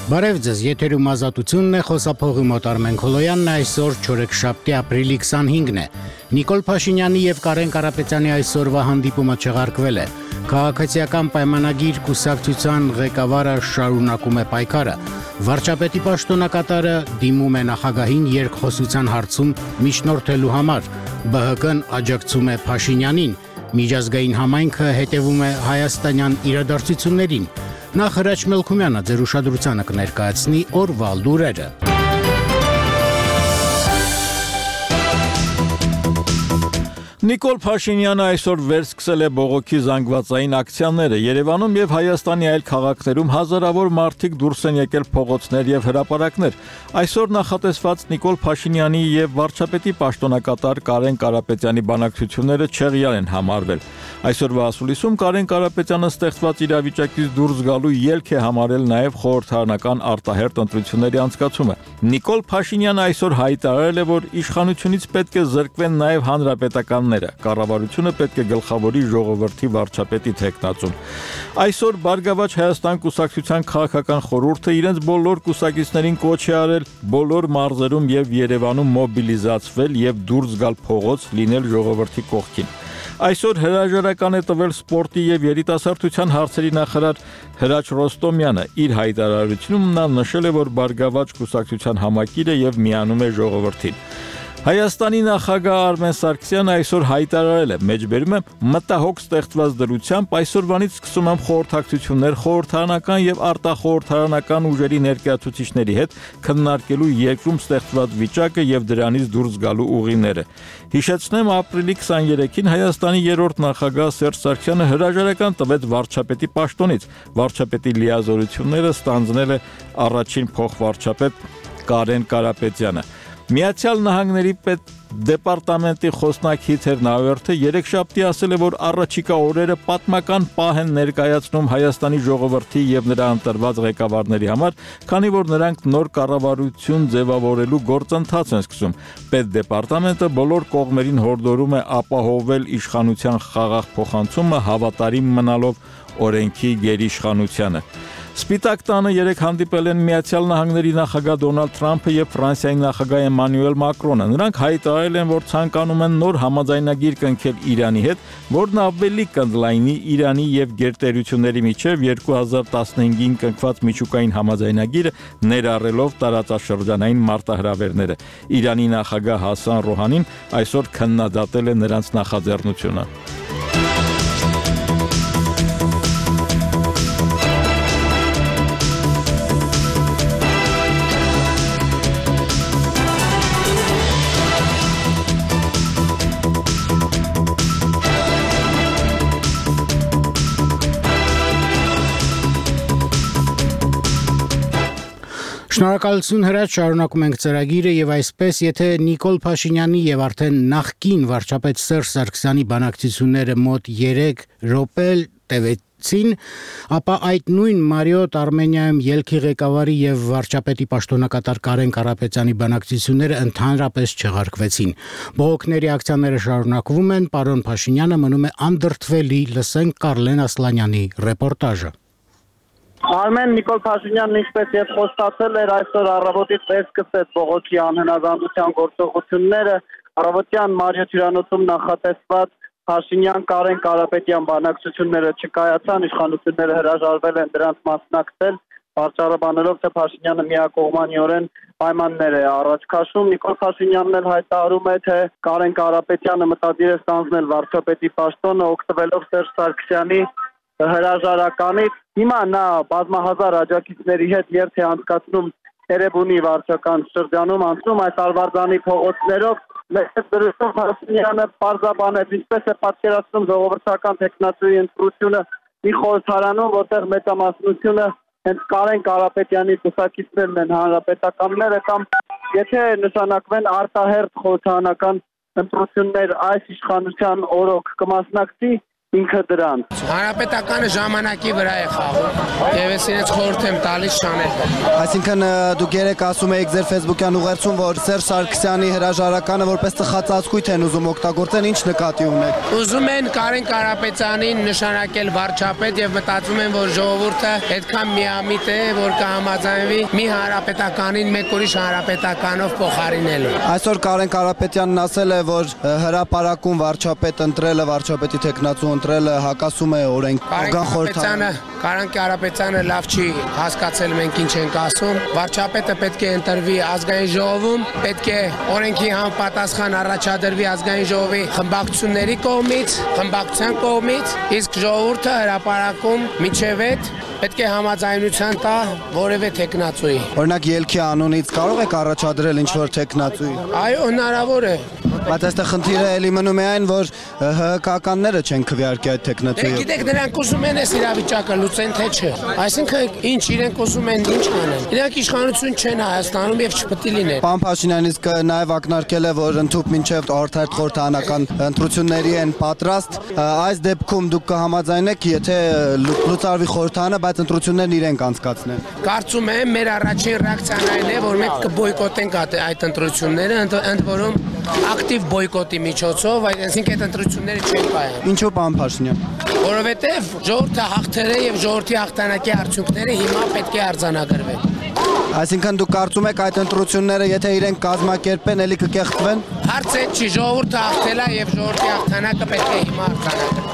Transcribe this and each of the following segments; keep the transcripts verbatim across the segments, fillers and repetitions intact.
Բարև ձեզ, եթերում ազատությունն է, խոսափողի մոտ Արմեն Քոլոյանն, այսօր չորեքշաբթի ապրիլի քսանհինգն է։ Նիկոլ Փաշինյանի եւ Կարեն Կարապետյանի այսօրվա հանդիպումը չեղարկվել է։ Քաղաքացիական պայմանագիր կուսակցության ղեկավարը շարունակում է պայքարը։ Վարչապետի պաշտոնակատարը դիմում է նախագահին երկխոսության հարցում միջնորդելու համար։ Բը հը կն աջակցում է Փաշինյանին։ Միջազգային համայնքը հետևում է հայաստանյան իրադարձություններին։ Նախ Հրաչ Մելքումյանը ձեր ուշադրությանը կներկայացնի օրվա լուրերը։ Նիկոլ Փաշինյանը այսօր վերսկսել է բողոքի զանգվածային ակցիաները։ Երևանում եւ Հայաստանի այլ քաղաքներում հազարավոր մարդիկ դուրս են եկել փողոցներ եւ հրապարակներ։ Այսօր նախատեսված Նիկոլ Փաշինյանի եւ վարչապետի պաշտոնակատար Կարեն Կարապետյանի բանակցությունները չեղյալ են համարվել։ Այսօրվա ասուլիսում Կարեն Կարապետյանը ստեղծված իրավիճակից դուրս գալու ելք է համարել նաեւ խորհրդարանական արտահերթ ընտրությունների անցկացումը։ Նիկոլ Փաշինյանը այսօր հայտարարել է, որ իշխանությունից պետք է զրկվեն նաեւ հանրապետական Կառավարությունը պետք է գլխավորի ժողովրդի վարչապետի թեկնածուն։ Այսօր Բարգավաճ Հայաստան կուսակցության քաղաքական խորհուրդը իրենց բոլոր կուսակիցներին կոչ է արել բոլոր մարզերում եւ Երևանում մոբիլիզացվել եւ դուրս գալ փողոց, լինել ժողովրդի կողքին։ Այսօր հրաժարական է տվել սպորտի եւ երիտասարդության հարցերի նախարար Հրաչ Ռոստոմյանը։ Իր հայտարարությունում նա նշել է, որ Բարգավաճ կուսակցության համակիր է եւ միանում է ժողովրդին։ Հայաստանի նախագահ Արմեն Սարգսյանը այսօր հայտարարել է. մեջբերում եմ մտահոգ ստեղծված դրությամբ այսօրվանից սկսում եմ խորհրդակցություններ խորհրդարանական եւ արտախորհրդարանական ուժերի ներկայացուցիչների հետ քննարկելու երկրում ստեղծված վիճակը եւ դրանից դուրս գալու ուղիները։ Հիշեցնեմ, ապրիլի քսաներեքին Հայաստանի երրորդ նախագահ Սերժ Սարգսյանը հրաժարական տվեց վարչապետի պաշտոնից։ Վարչապետի լիազորությունները ստանձնել է առաջին փոխվարչապետ Կարեն Կարապետյանը։ Միացյալ Նահանգների պետդեպարտամենտի խոսնակ Հիթեր Նաուերթը երեքշաբթի ասել է, որ առաջիկա օրերը պատմական պահ են ներկայացնում Հայաստանի ժողովրդի եւ նրա ընտրված ղեկավարների համար, քանի որ նրանք նոր կառավարություն ձևավորելու գործընթաց են սկսում։ Պետդեպարտամենտը բոլոր կողմերին հորդորում է ապահովել իշխանության խաղաղ փոխանցումը հավատարիմ մնալով օրենքի գերիշխանությանը։ Սպիտակ տանը երեք հանդիպել են Միացյալ Նահանգների նախագահ Դոնալդ Թրամփը եւ Ֆրանսիայի նախագահ Էմանուել Մակրոնը։ Նրանք հայտարարել են, որ ցանկանում են նոր համաձայնագիր կնքել Իրանի հետ, որն ավելի կընդլայնի Իրանի եւ գերտերությունների միջև երկու հազար տասնհինգին կնքված միջուկային համաձայնագիրը, ներառելով տարածաշրջանային մարտահրավերները։ Իրանի նախագահ Հասան Ռոհանին այսօր քննադատել է նրանց նախաձեռնությունը։ Շնորհակալություն Հրաչ, շարունակում ենք ծրագիրը եւ այսպես, եթե Նիկոլ Փաշինյանի եւ արդեն նախկին վարչապետ Սերժ Սարգսյանի բանակցությունները մոտ երեք րոպե տևեցին, ապա այդ նույն Մարիոտ Արմենիայում ելքի ղեկավարի եւ վարչապետի պաշտոնակատար Կարեն Կարապետյանի բանակցությունները ընդհանրապես չեղարկվեցին։ Բողոքների ակցիաները շարունակվում են, պարոն Փաշինյանը մնում է անդրդվելի, լսենք Կարլեն Ասլանյանի ռեպորտաժը։ Արմեն Նիկոլ Փաշինյանն ինչպես եւ խոստացել էր, այսօր առավոտից վերսկսեց բողոքի անհնազանդության գործողությունները։ Առավոտյան Մարիոտ հյուրանոցում նախատեսված Փաշինյան Կարեն Կարապետյան բանակցությունները չկայացան, իշխանությունները հրաժարվել են դրանց մասնակցել, բացառաբանելով, թե Փաշինյանը միակողմանիորեն պայմաններ է առաջ քաշում։ Նիկոլ Փաշինյանն էլ հայտարարում է, թե Կարեն Կարապետյանը մտադիր է ստանձնել վարչապետի պաշտոնը, օգտվելով Սերժ Սարգսյանի հրաժարականից։ Հիմա նա բազմահազար աջակիցների հետ երթ է անցկացնում Էրեբունի վարչական շրջանում, անցնում այս Արվարձանի փողոցներով։ Մեծ դրությամբ Փաշինյանը պարզաբանեց, ինչպես է պատկերացնում ժողովրդական տեխնացուի ընտրությունը մի խորհրդարանում, որտեղ մեծամասնությունը հենց Կարեն Կարապետյանի կուսակիցներն են, հանրապետականները, կամ եթե նշանակվեն արտահերթ խորհրդարանական ընտրություններ այս իշխանության օրոք կմասնակցի, ինքը դրան։ Հանրապետականը ժամանակի վրա է խաղում եւ ես իրենց խորհուրդ եմ տալիս շանել։ Այսինքն դուք երեք ասում եք ձեր Facebook-յան ուղերձում, որ Սերժ Սարգսյանի հրաժարականը որպես ծխածածկույթ են ուզում օգտագործեն, ինչ նկատի ունեք։ Ուզում են Կարեն Կարապետյանին նշանակել վարչապետ եւ մտածում են, որ ժողովուրդը այդքան միամիտ է, որ կհամաձայնվի մի հանրապետականին մեկ ուրիշ հանրապետականով փոխարինելու։ Այսօր Կարեն Կարապետյանն ասել է, որ հրապարակում վարչապետ ընտրելը, վարչապետի տեխնացու ընտրելը հակասում է օրենք։ Կարեն Կարապետյանը, Կարեն Կարապետյանը լավ չի հասկացել մենք ինչ ենք ասում։ Վարչապետը պետք է ընտրվի ազգային ժողովում, պետք է օրենքի համապատասխան առաջադրվի ազգային ժողովի խմբակցությունների կողմից, խմբակցության կողմից, իսկ ժողովուրդը հրապարակում միջև այդ պետք է համաձայնության տա որևէ տեխնացուի։ Օրինակ ելքի անունից կարող եք առաջադրել ինչ-որ տեխնացուի։ Այո, հնարավոր է։ Բայց այստեղ խնդիրը էլի մնում է այն, որ ՀՀԿ-ականները չեն քվեարկի այդ տեխնացուի։ Գիտեք, նրանք ուզում են այս իրավիճակը լուծեն, թե չէ։ Այսինքն ինչ իրենք ուզում են ինչ անեն։ Իրանք իշխանություն չեն Հայաստանում եւ չպետք է լինեն։ Պարոն Փաշինյանն իսկ նաև ակնարկել է, որ ընդհուպ մինչև արտահերթ խորհրդարանական ընտրությունների են պատրաստ։ Այս դեպքում դուք կհամաձայնեք, եթե լուծարվի խորհրդարանը, բայց ընտրություններն իրենք անցկացնեն։ Կարծում եմ, մեր առաջին ռեակցիան այն է, որ մենք կբոյկոտենք այդ ընտրությունները, ընդ որում ակտիվ բոյկոտի միջոցով, այսինքն այդ ընտրությունները չեն կայանում։ Ինչու պարոն Փաշինյան։ Որովհետև ժողովրդը հաղթել է եւ ժողովրդի հաղթանակի արդյունքները հիմա պետք է արձանագրվեն։ Այսինքն դուք կարծում եք այդ ընտրությունները, եթե իրենք կազմակերպեն, էլի կկեղծվեն։ Հարցը չի, ժողովուրդը հաղթել է եւ ժողովրդի հաղթանակը պետք է հիմա արձանագրվի։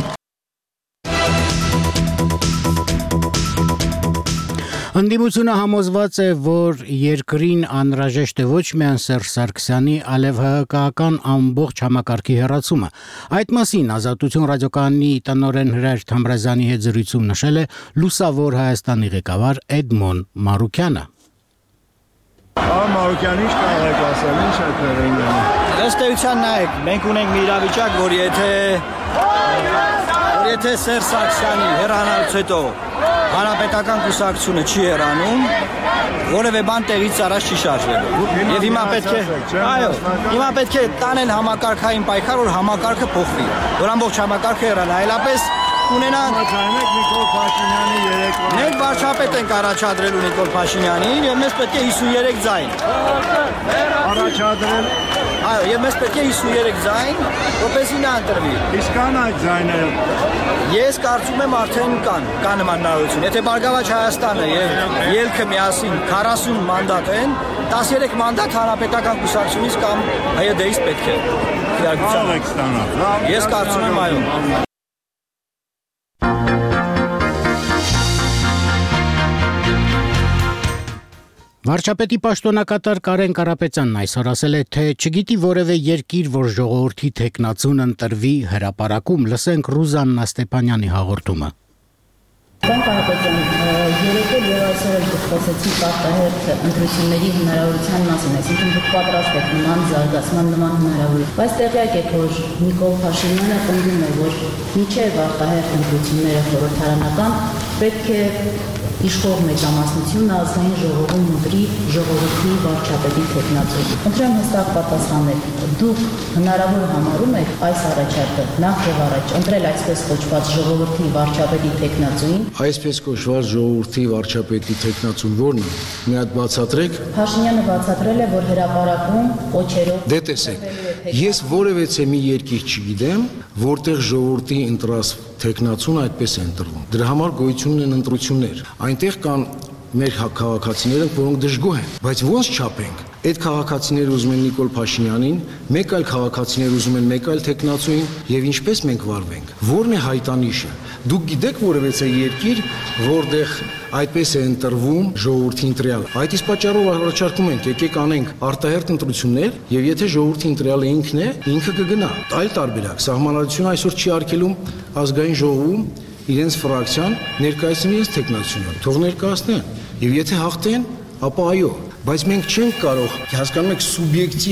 Ընդդիմությունը համոզված է, որ երկրին անհրաժեշտ է ոչ միայն Սերժ Սարգսյանի, այլև ՀՀԿ-ական ամբողջ համակարգի հեռացումը։ Այդ մասին Ազատություն ռադիոկայանի տնօրեն Հրայր Թամրազյանի հետ զրույցում նշել է Լուսավոր Հայաստանի ղեկավար Էդմոն Մարուկյանը։ Պարոն Մարուկյան, ինչ կարող եք ասել, ինչ է տեղին ունենում։ Ըստ էության նայեք, մենք ունենք մի իրավիճակ, որ եթե որ եթե Սերժ Սարգսյանի հեռանալուց հետո հանրապետական կուսակցությունը չի հեռանում, որևէ բան տեղից առաջ չի շարժվելու։ Եվ հիմա պետք է, այո, հիմա պետք է տանել համակարգային պայքար, որ համակարգը փոխվի, որ ամբողջ համակարգը հեռանա, այլապես ունենանք Նիկոլ Փաշինյանի երեք Մենք վարչապետ ենք առաջադրելու Նիկոլ Փաշինյանին եւ մեզ պետք է հիսուններեք ձայն։ առաջադրել։ Այո, եւ մեզ պետք է հիսուններեք ձայն, որպեսզի նա ընտրվի։ Իսկ կան այդ ձայները։ Ես կարծում եմ արդեն կան, կա նման հնարավորություն։ Եթե Բարգավաճ Հայաստանը եւ ելքը միասին քառասուն մանդատ են, տասներեք մանդատ հանրապետական կուսակցությունից կամ Հայ դե-ից պետք է քվեարկության եք ստանալ։ Ես կարծում եմ այո։ Վարչապետի պաշտոնակատար Կարեն Կարապետյանն այսօր ասել է, թե չգիտի որևէ երկիր, որ ժողովրդի տեխնացուն ընտրվի հրապարակում, լսենք Ռուզաննա Ստեփանյանի հաղորդումը։ Պարոն Կարապետյան, երեկ էլ եւ այսօր էլ դուք խոսեցիք արտահերթ ընտրությունների հնարավորության մասին, այսինքն դուք պատրաստ եք նման զարգացման, նման հնարավորություն։ Բայց տեղյակ եք, որ Նիկոլ Փաշինյանը պնդում է, որ մինչև արտահերթ ընտրությունները խորհրդարանական պետք է իշխող մեծամասնությունը ազգային ժողովում ընտրի ժողովրդի վարչապետի տեխնացու։ Ընտրեմ հստակ պատասխանել, դուք հնարավոր համարում եք այս առաջարկը նախ եւ առաջ ընտրել այսպես կոչված ժողովրդի վարչապետի տեխնացուին։ Այսպես կոչված ժողովրդի վարչապետի տեխնացուն ո՞րն է։ Մի հատ բացատրեք։ Փաշինյանը բացատրել է, որ հրապարակում կոչերով։ Դե տեսեք, ես որևէ մի երկիր չգիտեմ, որտեղ ժողովրդի ընտրած տեխնացուն այդպես է ընտրվում։ Դրա համար գոյություն ունեն ընտրություններ։ Այնտեղ կան մեր քաղաքացիները, որոնք դժգոհ են, բայց ո՞նց չափենք։ Այդ քաղաքացիները ուզում են Նիկոլ Փաշինյանին, մեկ այլ քաղաքացիներ ուզում են մեկ այլ տեխնացուին, եւ ինչպես մենք վարվենք։ Ո՞րն է հայտանիշը։ Դուք գիտեք որևէ երկիր, որտեղ այդպես է ընտրվում ժողովրդի ընտրյալ։ Այդ իսկ պատճառով առաջարկում ենք, եկեք անենք արտահերթ ընտրություններ, եւ եթե ժողովրդի ընտրյալը ինքն է, ինքը կգնա։ Այլ տարբերակ, սահմանադրությունը այսօր չի արգելում ազգային ժողովում իրենց ֆրակցիան ներկայացնի իրենց տեխնացիոնը, թող ներկայացնեն, եւ եթե հաղթեն, ապա այո, բայց մենք չենք կարող, հասկանում եք, սուբյեկտիվ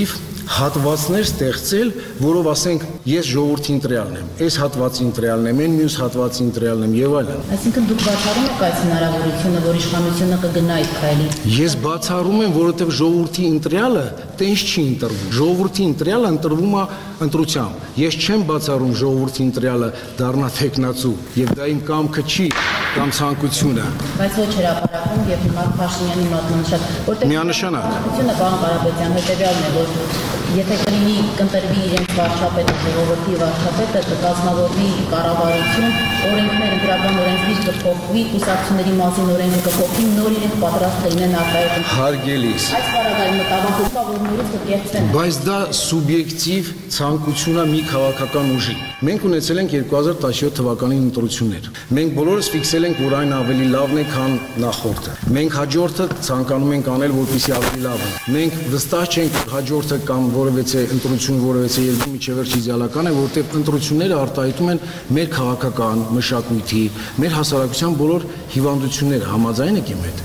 հատվածներ ստեղծել, որով ասենք ես ժողովրդի ընտրյալն եմ, այս հատվածի ընտրյալն եմ, այն մյուս հատվածի ընտրյալն եմ եւ այլն։ Այսինքն դուք բացառում եք այս հնարավորությունը, որ իշխանությունը կգնա այդ քայլին։ Ես բացառում եմ, որովհետեւ ժողովրդի ընտրյալը տենց չի ընտրվում։ Ժողովրդի ընտրյալը ընտրվում է ընտրությամբ։ Ես չեմ բացառում ժողովրդի ընտրյալը դառնա թեկնածու եւ դա իմ կամքը չի կամ ցանկությունը։ Բայց ոչ հրապարակում եւ հիմա Փաշինյանի մատնանշած, որտեղ միանշանակ ցանկությունը պարոն Կարապետյան հետեւյալն է, որ եթե կլինի կընտրվի իրենց վարչապետը, ժողովրդի վարչապետը, կկազմավորվի կառավարություն, օրենքները դրական օրենքից կփոխվի, կուսակցությունների մասին օրենքը կփոխվի, նոր իրենք պատրաստ լինեն արտահայտել։ Հարգելիս։ Այս բaragայում մտավախությունա, որ նորից կկերտեն։ Բայց դա սուբյեկտիվ ցանկությունա մի քաղաքական ուժի։ Մենք ունեցել ենք երկու հազար տասնյոթ թվականի ընտրություններ։ Մենք բոլորս ֆիքսել ենք, որ այն ավելի լավն է, քան նախորդը։ Մենք հաջորդը ցանկանում ենք անել, որպեսզի ավելի լավ լինի։ Մենք վստահ չենք, որ հաջորդը կամ որևէ ընտրություն, որևէ երկու միջևերջ իդեալական է, որտեղ ընտրությունները արտահայտում են մեր քաղաքական մշակույթի, մեր հասարակության բոլոր հիվանդությունները։ Համաձայն եք իմ հետ։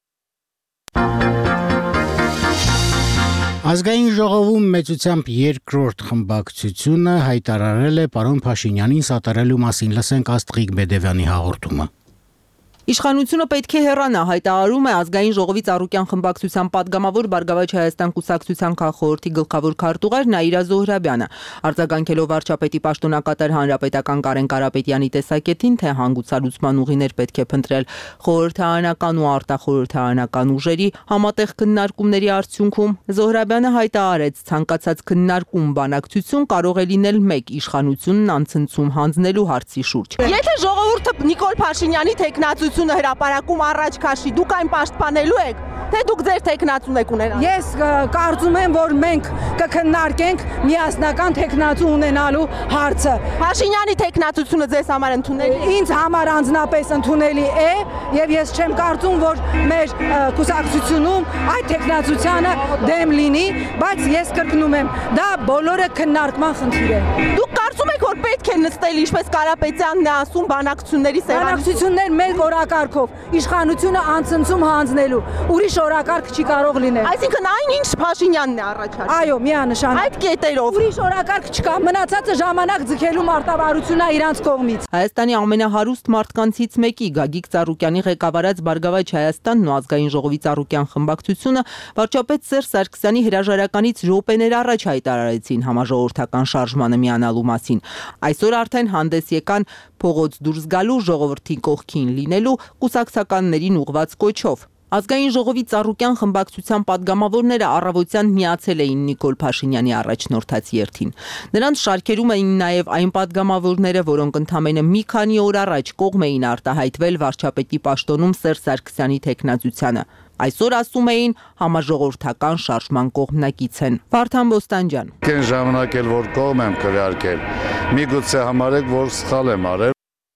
Ազգային ժողովում մեծությամբ երկրորդ խմբակցությունը հայտարարել է պարոն Փաշինյանին սատարելու մասին, լսենք Աստղիկ Բեդևյանի հաղորդումը։ Իշխանությունը պետք է հեռանա, հայտարարում է Ազգային ժողովի Ծառուկյան խմբակցության падգամավոր Բարգավաճ Հայաստան կուսակցության քաղխորհրդի գլխավոր քարտուղար Նաիրա Զոհրաբյանը, արձագանքելով վարչապետի պաշտոնակատար հանրապետական Կարեն Կարապետյանի տեսակետին, թե հանգուցալուծման ուղիներ պետք է փնտրել խորհրդարանական ու արտախորհրդարանական ուժերի համատեղ քննարկումների արդյունքում, Զոհրաբյանը հայտարարեց, ցանկացած քննարկում բանակցություն կարող է լինել մեկ իշխանությունն անցնցում հանձնելու հարցի շուրջ։ Եթե ժողովուրդը Նիկոլ Փաշինյանի թեկնածությունը հրապարակում առաջ քաշի, դուք այն պաշտպանելու եք, թե դուք ձեր թեկնածուն եք ունենալ։ Ես կարծում եմ, որ մենք կքննարկենք միասնական թեկնածու ունենալու հարցը։ Փաշինյանի թեկնածությունը ձեզ համար ընդունելի է։ Ինձ համար անձնապես ընդունելի է, եւ ես չեմ կարծում, որ մեր կուսակցությունում այդ թեկնածությանը դեմ լինի, բայց ես կրկնում եմ, դա բոլորը քննարկման խնդիր է։ Դուք կարծում եք, որ պետք է նստել, ինչպես Կարապետյանն է ասում, բանակցությունների սեղանին։ Բանակցություններ մեկ օրակարգով, իշխանությունը անցնցում հանձնելու, ուրիշ օրակարգ չի կարող լինել։ Այսինքն այն ինչ Փաշինյանն է առաջարկում։ Այո, միանշանակ։ Այդ կետերով ուրիշ օրակարգ չկա, մնացածը ժամանակ ձգելու մարտավարությունն է իրանց կողմից։ Հայաստանի ամենահարուստ մարդկանցից մեկի Գագիկ Ծառուկյանի ղեկավարած Բարգավաճ Հայաստանն ու Ազգային ժողովի Ծառուկյան խմբակցությունը վարչապետ Սերժ Սարգսյանի հրաժարականից րոպեներ առաջ հայտարարեցին համաժողովրդական շարժմանը միանալու մասին։ Այսօր արդեն հանդես եկան փողոց դուրս գալու, ժողովրդի կողքին լինելու կուսակցականներին ուղված կոչով։ Ազգային ժողովի Ծառուկյան խմբակցության падգամավորները առավոտյան միացել էին Նիկոլ Փաշինյանի առաջնորդած երթին։ Նրանց շարքերում էին նաև այն падգամավորները, որոնք ընդամենը մի քանի օր առաջ կողմ էին արտահայտվել վարչապետի պաշտոնում Սերժ Սարգսյանի թեկնածությանը։ Այսօր ասում էին համաժողովրդական շարժման կողմնակից են։ Վարդան Բոստանջյան։ Կեն ժամանակ էլ որ կողմ եմ քվեարկել։ Միգուցե համարեք, որ սխալ եմ արել։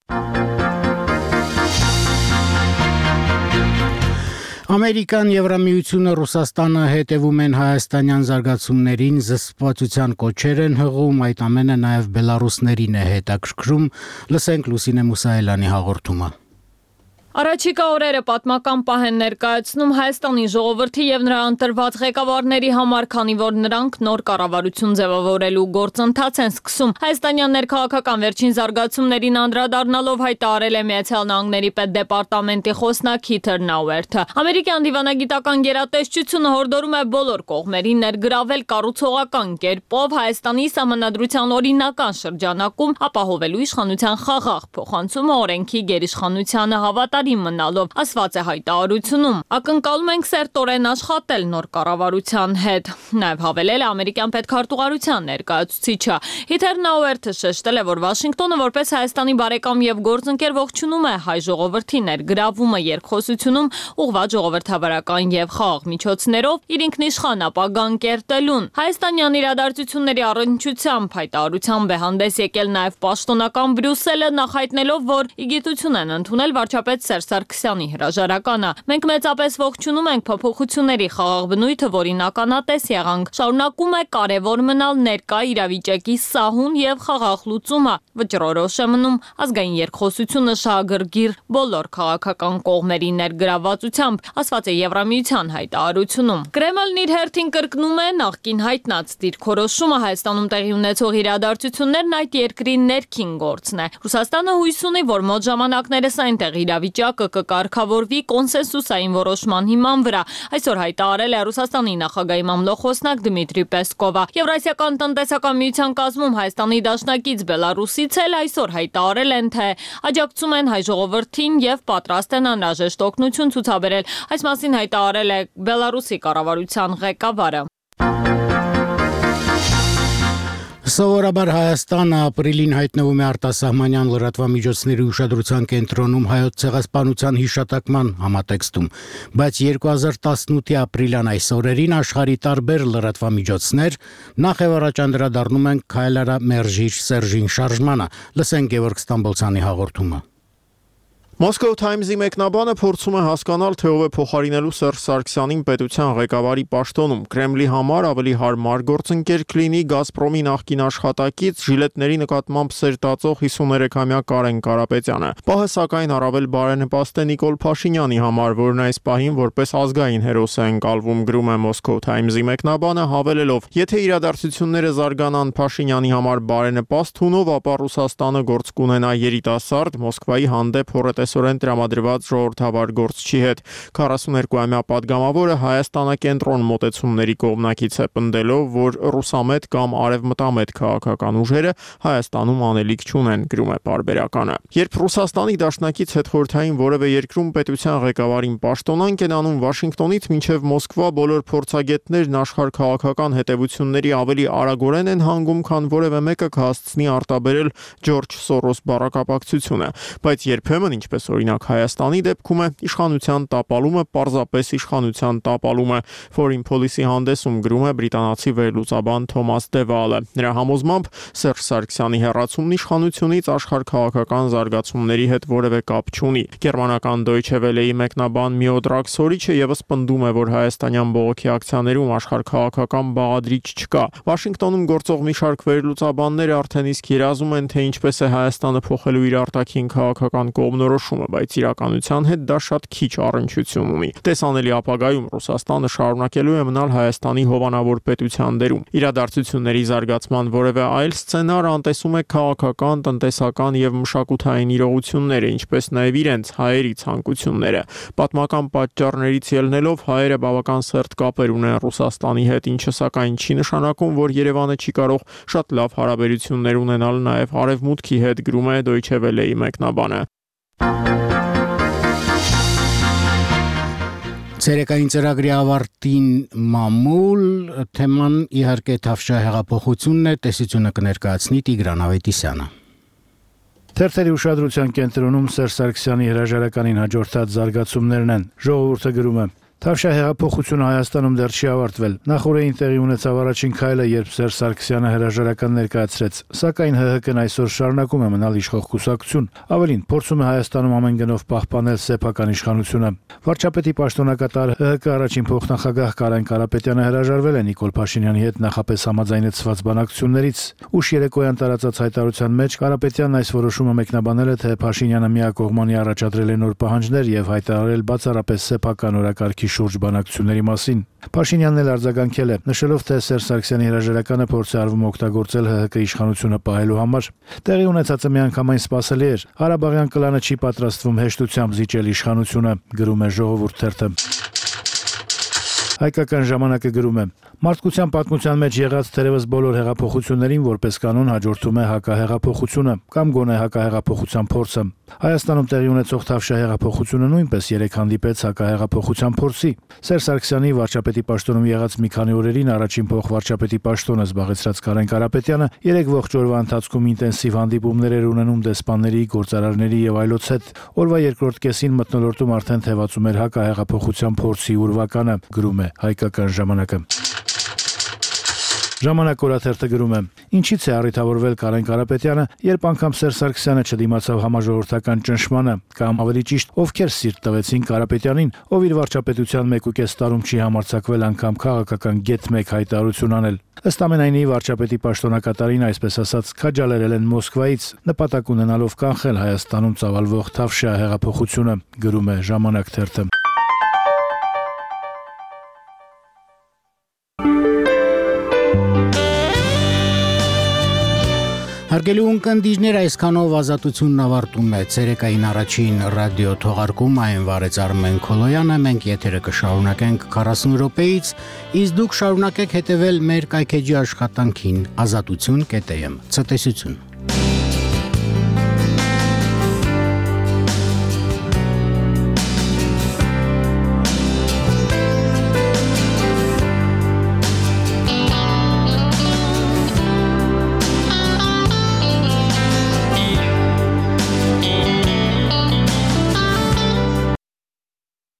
Ամերիկան, Եվրամիությունը, Ռուսաստանը հետևում են հայաստանյան զարգացումներին, զսպվածության կոչեր են հղում, այդ ամենը նաև բելարուսներին է հետաքրքրում, լսենք Լուսինե Մուսայելյանի հաղորդումը։ Առաջիկա օրերը պատմական պահ են ներկայացնում Հայաստանի ժողովրդի եւ նրա ընտրված ղեկավարների համար, քանի որ նրանք նոր կառավարություն ձևավորելու գործընթաց են սկսում։ Հայաստանյան ներքաղաքական վերջին զարգացումներին անդրադառնալով հայտարարել է Միացյալ Նահանգների պետդեպարտամենտի խոսնակ Հիթեր Նաուերթը։ Ամերիկյան դիվանագիտական գերատեսչությունը հորդորում է բոլոր կողմերին ներգրավել կառուցողական կերպով Հայաստանի սահմանադրության օրինական շրջանակում ապահովելու իշխանության խաղաղ փոխանցումը օրենքի գերիշխանությանը հավատալու մնալով, ասված է հայտարարությունում։ Ակնկալում ենք սերտորեն աշխատել նոր կառավարության հետ, նաև հավելել է ամերիկյան պետքարտուղարության ներկայացուցիչը։ Հիթեր Նաուերթը շեշտել է, որ Վաշինգտոնը որպես Հայաստանի բարեկամ եւ գործընկեր ողջունում է հայ ժողովրդի ներգրավումը երկխոսությունում ուղղված ժողովրդավարական եւ խաղաղ միջոցներով իր ինքնիշխան ապագան կերտելուն։ Հայաստանյան իրադարձությունների առնչությամբ հայտարարությամբ է հանդես եկել նաև պաշտոնական Բրյուսելը, նախայտնելով, որ իգիտություն են ընդունել վարչապետ Սերժ Սարգսյանի հրաժարականը։ Մենք մեծապես ողջունում ենք փոփոխությունների խաղաղ բնույթը, որին ականատես եղանք։ Շարունակում է կարևոր մնալ ներկա իրավիճակի սահուն եւ խաղաղ լուծումը։ Վճռորոշ է մնում ազգային երկխոսությունը շահագրգիռ բոլոր քաղաքական կողմերի ներգրավվածությամբ, ասված է Եվրամիության հայտարարությունում։ Կրեմլն իր հերթին կրկնում է նախկին հայտնած դիրքորոշումը Հայաստանում տեղի ունեցող իրադարձություններն այդ երկրի ներքին գործն է։ Ռուսաստանը հույս ունի, որ մոտ ժամանակներս այնտեղ իրավիճակը կկարգավորվի կոնսենսուսային որոշման հիման վրա։ Այսօր հայտարարել է Ռուսաստանի նախագահի մամլոխոսնակ Դմիտրի Պեսկովը։ Եվրասիական տնտեսական միության կազմում Հայաստանի դաշնակից Բելարուսից էլ այսօր հայտարարել են, թե աջակցում են հայ ժողովրդին եւ պատրաստ են անհրաժեշտ օգնություն ցուցաբերել։ Այս մասին հայտարարել է Բելարուսի կառավարության ղեկավարը։ Սովորաբար Հայաստանը ապրիլին հայտնվում է արտասահմանյան լրատվամիջոցների ուշադրության կենտրոնում հայոց ցեղասպանության հիշատակման համատեքստում, բայց երկու հազար տասնութի ապրիլյան այս օրերին աշխարհի տարբեր լրատվամիջոցներ նախ եւ առաջ անդրադառնում են Քայլարա Մերժիչ Սերժին շարժմանը։ Լսենք Գևորգ Ստամբոլցյանի հաղորդումը։ Moscow Times-ի մեկնաբանը փորձում է հասկանալ, թե ով է փոխարինելու Սերժ Սարգսյանին պետության ղեկավարի պաշտոնում։ Կրեմլի համար ավելի հարմար գործընկեր կլինի Գազպրոմի նախկին աշխատակից ժիլետների նկատմամբ սեր տածող հիսուներեքամյա Կարեն Կարապետյանը։ Պահը սակայն առավել բարենպաստ է Նիկոլ Փաշինյանի համար, որն այս պահին որպես ազգային հերոս է ընկալվում, գրում է Moscow Times-ի մեկնաբանը, հավելելով. Եթե իրադարձությունները զարգանան Փաշինյանի համար բարենպաստ հունով, ապա Ռուսաստանը գործ կունենա երիտասարդ Մոսկվայի հանդեպ հորետեսորեն տրամադրված ժողովրդավար գործչի հետ։ քառասուներկուամյա պատգամավորը Հայաստանակենտրոն մոտեցումների կողմնակից է պնդելով, որ ռուսամետ կամ արևմտամետ քաղաքական ուժերը Հայաստանում անելիք չունեն, գրում է պարբերականը։ Երբ Ռուսաստանի դաշնակից հետխորհրդային որևէ երկրում պետության ղեկավարին պաշտոնանկ են անում, Վաշինգտոնից մինչև Մոսկվա բոլոր փորձագետներն աշխարհ քաղաքական հետևությունների ավելի արագորեն են հանգում, քան որևէ մեկը կհասցնի արտաբերել Ջորջ Սորոս բառակապակցությունը, բայց երբեմն, ինչպես օրինակ Հայաստանի դեպքում է, իշխանության տապալումը պարզապես իշխանության տապալում է, Foreign Policy հանդեսում գրում է բրիտանացի վերլուծաբան Թոմաս Դևալը։ Նրա համոզմամբ Սերժ Սարգսյանի հեռացումն իշխանությունից աշխարհ քաղաքական զարգացումների հետ որևէ կապ չունի։ Գերմանական Deutsche Welle-ի մեկնաբան Միոդրակ Սորիչը եւս պնդում է, որ հայաստանյան բողոքի ակցիաներում աշխարհ քաղաքական բաղադրիչ չկա։ Վաշինգտոնում գործող մի շարք վերլուծաբաններ արդեն իսկ երազում են, թե ինչպես է Հայաստանը փոխելու իր արտաքին քաղաքական կողմնորոշումը, բայց իրականության հետ դա շատ քիչ առնչություն ունի։ Տեսանելի ապագայում Ռուսաստանը շարունակելու է մնալ Հայաստանի հովանավոր պետության դերում։ Իրադարձությունների զարգացման որևէ այլ սցենար անտեսում է քաղաքական, տնտեսական եւ մշակութային իրողությունները, ինչպես նաեւ իրենց հայերի ցանկությունները։ Պատմական պատճառներից ելնելով հայերը բավական սերտ կապեր ունեն Ռուսաստանի հետ, ինչը սակայն չի նշանակում, որ Երևանը չի կարող շատ լավ հարաբերություններ ունենալ նաեւ Արևմուտքի հետ, գրում է Deutsche Welle-ի մեկնաբանը։ Ցերեկային ծրագրի ավարտին մամուլ թեման իհարկե Թավշյա հեղափոխությունն է, տեսությունը կներկայացնի Տիգրան Ավետիսյանը։ Թերթերի ուշադրության կենտրոնում Սերժ Սարգսյանի հրաժարականին հաջորդած զարգացումներն են։ Ժողովուրդը գրում է. Թավշյա հեղափոխությունը Հայաստանում դեռ չի ավարտվել։ Նախորդին տեղի ունեցավ առաջին քայլը, երբ Սերժ Սարգսյանը հրաժարական ներկայացրեց, սակայն Հ Հ Կ-ն այսօր շարունակում է մնալ իշխող կուսակցություն։ Ավելին, փորձում է Հայաստանում ամեն գնով պահպանել սեփական իշխանությունը։ Վարչապետի պաշտոնակատար Հ Հ Կ առաջին փոխնախագահ Կարեն Կարապետյանը հրաժարվել է Նիկոլ Փաշինյանի հետ նախապես համաձայնեցված բանակցություններից։ Ուշ երեկոյան տարածած հայտարարության մեջ Կարապետյանն այս որոշումը մեկնաբանել է, թե Փաշինյանը միակողմանի առաջադրել է նոր պահանջներ եւ հայտարարել բացառապես սեփական օրակարգի շուրջ բանակցությունների մասին։ Փաշինյանն էլ արձագանքել է, նշելով, թե Սերժ Սարգսյանի հրաժարականը փորձ է արվում օգտագործել Հ Հ Կ իշխանությունը պահելու համար։ Տեղի ունեցածը միանգամայն սպասելի էր։ Ղարաբաղյան կլանը չի պատրաստվում հեշտությամբ զիջել իշխանությունը, գրում է Ժողովուրդ թերթը։ Հայկական ժամանակը գրում է. Մարդկության պատմության մեջ եղած թերևս բոլոր հեղափոխություններին որպես կանոն հաջորդում է հակահեղափոխությունը կամ գոնե հակահեղափոխության փորձը։ Հայաստանում տեղի ունեցող Թավշյա հեղափոխությունը նույնպես երեք հանդիպեց հակահեղափոխության փորձի։ Սերժ Սարգսյանի վարչապետի պաշտոնում եղած մի քանի օրերին առաջին փոխվարչապետի պաշտոնը զբաղեցրած Կարեն Կարապետյանը երեք ողջ օրվա ընթացքում ինտենսիվ հանդիպումներ էր ունենում դեսպանների, գործարարների եւ այլոց հետ։ Օրվա երկրորդ կեսին մթնոլորտում արդեն թևածում էր հակահեղափոխության փորձի ուրվականը, գրում է Հայկական ժամանակը։ Ժամանակ օրաթերթը գրում է. Ինչից է առիթավորվել Կարեն Կարապետյանը, երբ անգամ Սերժ Սարգսյանը չդիմացավ համաժողովրդական ճնշմանը, կամ ավելի ճիշտ, ովքեր սիրտ տվեցին Կարապետյանին, ով իր վարչապետության մեկ ու կես տարում չի համարձակվել անգամ քաղաքական գեթ մեկ հայտարարություն անել։ Ըստ ամենայնի վարչապետի պաշտոնակատարին, այսպես ասած, քաջալերել են Մոսկվայից, նպատակ ունենալով կանխել Հայաստանում ծավալվող Թավշյա հեղափոխությունը, գրում է Ժամանակ թերթը։ Հարգելի ունկնդիրներ, այսքանով Ազատությունն ավարտում է ցերեկային առաջին ռադիո թողարկում, այն վարեց Արմեն Քոլոյանը, մենք եթերը կշարունակենք քառասուն րոպեից, իսկ դուք շարունակեք հետևել մեր կայքեջի աշխատանքին ազատություն կետ am։ Ցտեսություն։